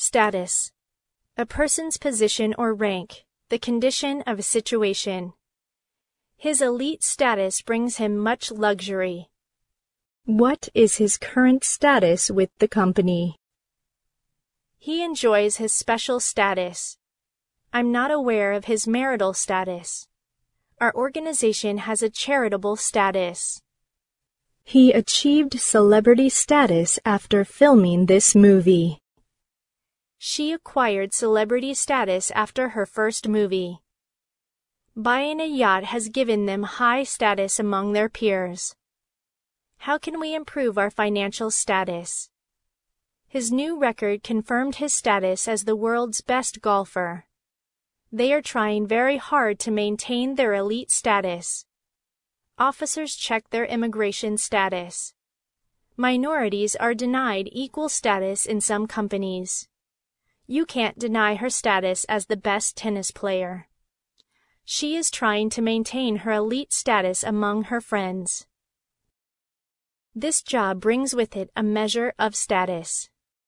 Status. A person's position or rank, the condition of a situation. His elite status brings him much luxury. What is his current status with the company? He enjoys his special status. I'm not aware of his marital status. Our organization has a charitable status. He achieved celebrity status after filming this movie. She acquired celebrity status after her first movie. Buying a yacht has given them high status among their peers. How can we improve our financial status? His new record confirmed his status as the world's best golfer. They are trying very hard to maintain their elite status. Officers check their immigration status. Minorities are denied equal status in some companies. You can't deny her status as the best tennis player. She is trying to maintain her elite status among her friends. This job brings with it a measure of status.